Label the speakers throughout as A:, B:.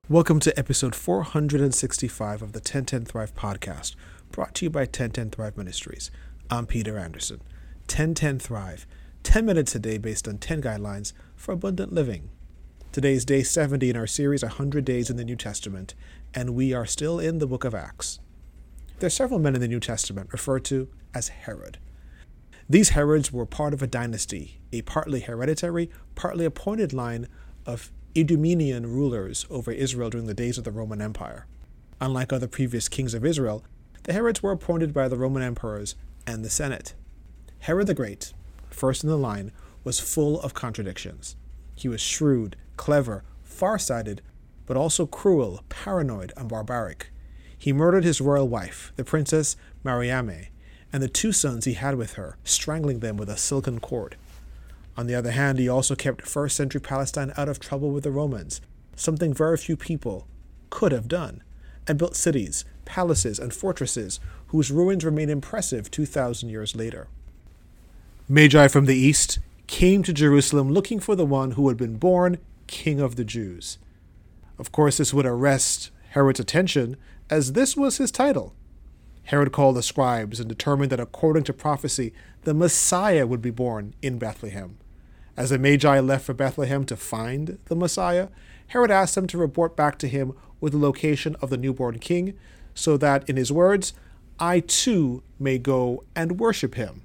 A: Welcome to episode 465 of the 1010 Thrive podcast, brought to you by 1010 Thrive Ministries. I'm Peter Anderson. 1010 Thrive, 10 minutes a day based on 10 guidelines for abundant living. Today is day 70 in our series 100 Days in the New Testament, and we are still in the book of Acts. There are several men in the New Testament referred to as Herod. These Herods were part of a dynasty, a partly hereditary, partly appointed line of Idumean rulers over Israel during the days of the Roman Empire. Unlike other previous kings of Israel, the Herods were appointed by the Roman emperors and the Senate. Herod the Great, first in the line, was full of contradictions. He was shrewd, clever, far-sighted, but also cruel, paranoid, and barbaric. He murdered his royal wife, the princess Mariamne, and the two sons he had with her, strangling them with a silken cord. On the other hand, he also kept first-century Palestine out of trouble with the Romans, something very few people could have done, and built cities, palaces, and fortresses whose ruins remain impressive 2,000 years later. Magi from the east came to Jerusalem looking for the one who had been born King of the Jews. Of course, this would arrest Herod's attention, as this was his title. Herod called the scribes and determined that according to prophecy, the Messiah would be born in Bethlehem. As the Magi left for Bethlehem to find the Messiah, Herod asked them to report back to him with the location of the newborn king, so that, in his words, I too may go and worship him.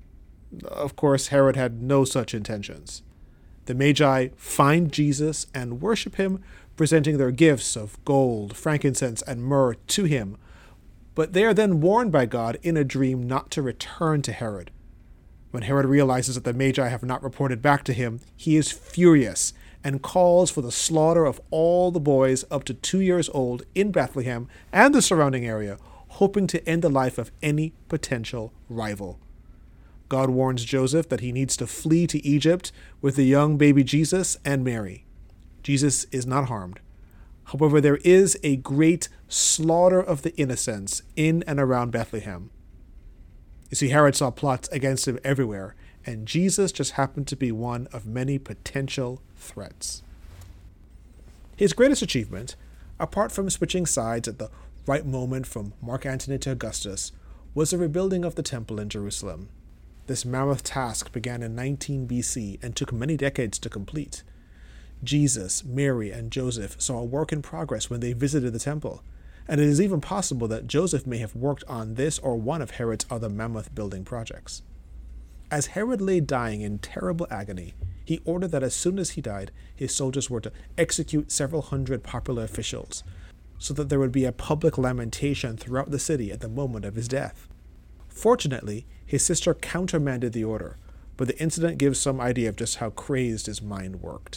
A: Of course, Herod had no such intentions. The Magi find Jesus and worship him, presenting their gifts of gold, frankincense, and myrrh to him. But they are then warned by God in a dream not to return to Herod. When Herod realizes that the Magi have not reported back to him, he is furious and calls for the slaughter of all the boys up to 2 years old in Bethlehem and the surrounding area, hoping to end the life of any potential rival. God warns Joseph that he needs to flee to Egypt with the young baby Jesus and Mary. Jesus is not harmed. However, there is a great slaughter of the innocents in and around Bethlehem. You see, Herod saw plots against him everywhere, and Jesus just happened to be one of many potential threats. His greatest achievement, apart from switching sides at the right moment from Mark Antony to Augustus, was the rebuilding of the temple in Jerusalem. This mammoth task began in 19 BC and took many decades to complete. Jesus, Mary, and Joseph saw a work in progress when they visited the temple, and it is even possible that Joseph may have worked on this or one of Herod's other mammoth building projects. As Herod lay dying in terrible agony, he ordered that as soon as he died, his soldiers were to execute several hundred popular officials, so that there would be a public lamentation throughout the city at the moment of his death. Fortunately, his sister countermanded the order, but the incident gives some idea of just how crazed his mind worked.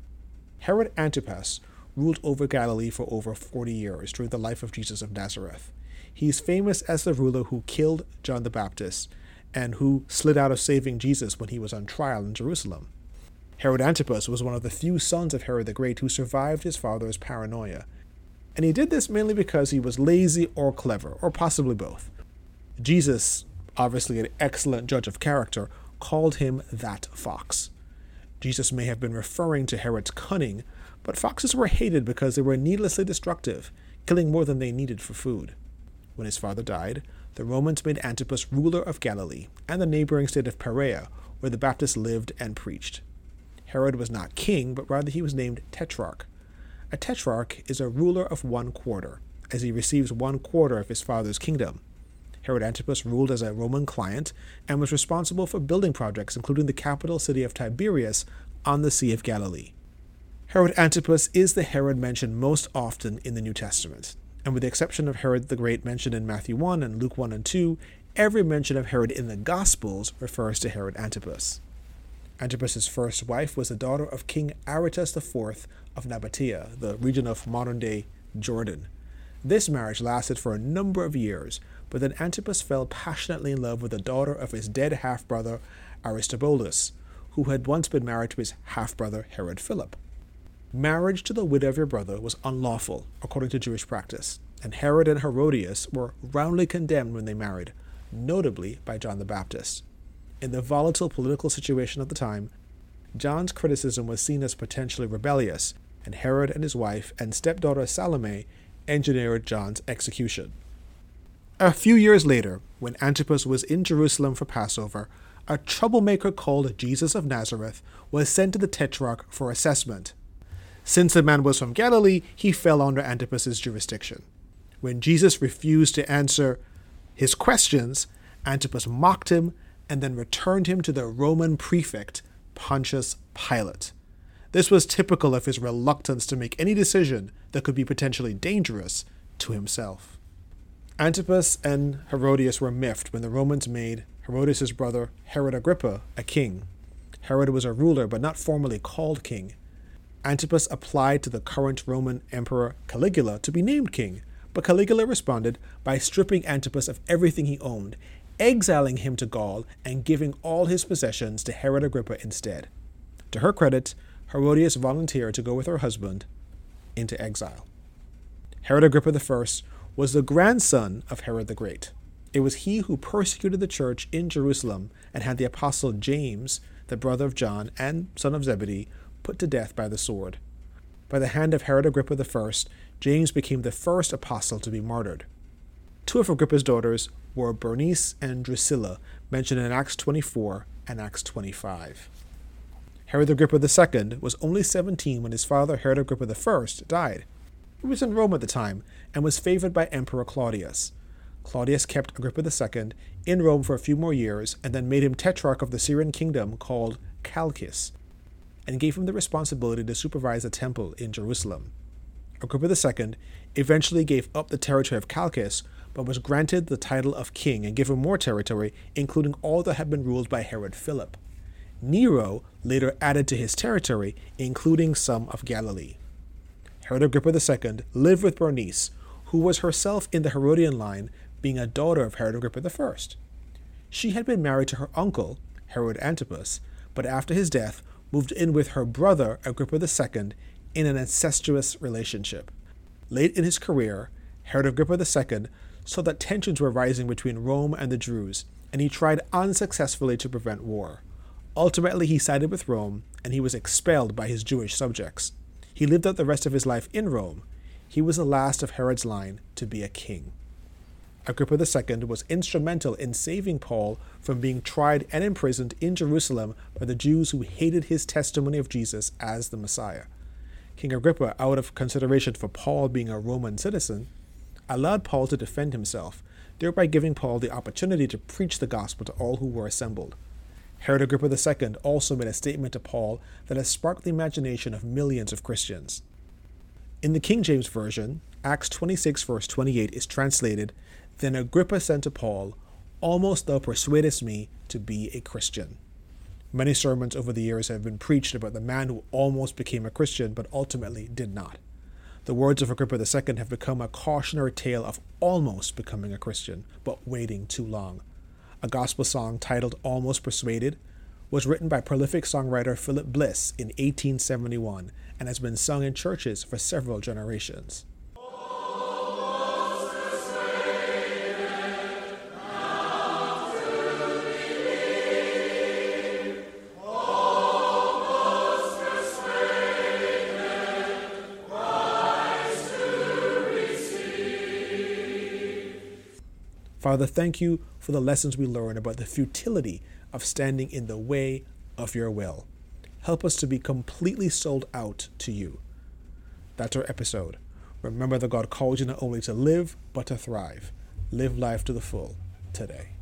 A: Herod Antipas ruled over Galilee for over 40 years during the life of Jesus of Nazareth. He is famous as the ruler who killed John the Baptist and who slid out of saving Jesus when he was on trial in Jerusalem. Herod Antipas was one of the few sons of Herod the Great who survived his father's paranoia, and he did this mainly because he was lazy or clever, or possibly both. Jesus, obviously an excellent judge of character, called him that fox. Jesus may have been referring to Herod's cunning, but foxes were hated because they were needlessly destructive, killing more than they needed for food. When his father died, the Romans made Antipas ruler of Galilee and the neighboring state of Perea, where the Baptists lived and preached. Herod was not king, but rather he was named Tetrarch. A tetrarch is a ruler of 1/4, as he receives 1/4 of his father's kingdom. Herod Antipas ruled as a Roman client and was responsible for building projects, including the capital city of Tiberias on the Sea of Galilee. Herod Antipas is the Herod mentioned most often in the New Testament, and with the exception of Herod the Great mentioned in Matthew 1 and Luke 1 and 2, every mention of Herod in the Gospels refers to Herod Antipas. Antipas's first wife was the daughter of King Aretas IV of Nabatea, the region of modern-day Jordan. This marriage lasted for a number of years, but then Antipas fell passionately in love with the daughter of his dead half-brother Aristobulus, who had once been married to his half-brother Herod Philip. Marriage to the widow of your brother was unlawful, according to Jewish practice, and Herod and Herodias were roundly condemned when they married, notably by John the Baptist. In the volatile political situation of the time, John's criticism was seen as potentially rebellious, and Herod and his wife and stepdaughter Salome engineered John's execution. A few years later, when Antipas was in Jerusalem for Passover, a troublemaker called Jesus of Nazareth was sent to the Tetrarch for assessment. Since the man was from Galilee, he fell under Antipas's jurisdiction. When Jesus refused to answer his questions, Antipas mocked him and then returned him to the Roman prefect, Pontius Pilate. This was typical of his reluctance to make any decision that could be potentially dangerous to himself. Antipas and Herodias were miffed when the Romans made Herodias' brother Herod Agrippa a king. Herod was a ruler but not formally called king. Antipas applied to the current Roman Emperor Caligula to be named king, but Caligula responded by stripping Antipas of everything he owned, exiling him to Gaul, and giving all his possessions to Herod Agrippa instead. To her credit, Herodias volunteered to go with her husband into exile. Herod Agrippa I was the grandson of Herod the Great. It was he who persecuted the church in Jerusalem and had the apostle James, the brother of John and son of Zebedee, put to death by the sword. By the hand of Herod Agrippa I, James became the first apostle to be martyred. Two of Agrippa's daughters were Bernice and Drusilla, mentioned in Acts 24 and Acts 25. Herod Agrippa II was only 17 when his father Herod Agrippa I died. He was in Rome at the time and was favored by Emperor Claudius. Claudius kept Agrippa II in Rome for a few more years and then made him tetrarch of the Syrian kingdom called Chalcis, and gave him the responsibility to supervise the temple in Jerusalem. Agrippa II eventually gave up the territory of Chalcis, but was granted the title of king and given more territory, including all that had been ruled by Herod Philip. Nero later added to his territory, including some of Galilee. Herod Agrippa II lived with Bernice, who was herself in the Herodian line, being a daughter of Herod Agrippa I. She had been married to her uncle, Herod Antipas, but after his death moved in with her brother Agrippa II in an incestuous relationship. Late in his career, Herod Agrippa II saw that tensions were rising between Rome and the Jews, and he tried unsuccessfully to prevent war. Ultimately, he sided with Rome, and he was expelled by his Jewish subjects. He lived out the rest of his life in Rome. He was the last of Herod's line to be a king. Agrippa II was instrumental in saving Paul from being tried and imprisoned in Jerusalem by the Jews who hated his testimony of Jesus as the Messiah. King Agrippa, out of consideration for Paul being a Roman citizen, allowed Paul to defend himself, thereby giving Paul the opportunity to preach the gospel to all who were assembled. Herod Agrippa II also made a statement to Paul that has sparked the imagination of millions of Christians. In the King James Version, Acts 26 verse 28 is translated, "Then Agrippa said to Paul, 'Almost thou persuadest me to be a Christian.'" Many sermons over the years have been preached about the man who almost became a Christian but ultimately did not. The words of Agrippa II have become a cautionary tale of almost becoming a Christian, but waiting too long. A gospel song titled "Almost Persuaded" was written by prolific songwriter Philip Bliss in 1871 and has been sung in churches for several generations. Father, thank you for the lessons we learn about the futility of standing in the way of your will. Help us to be completely sold out to you. That's our episode. Remember that God calls you not only to live, but to thrive. Live life to the full today.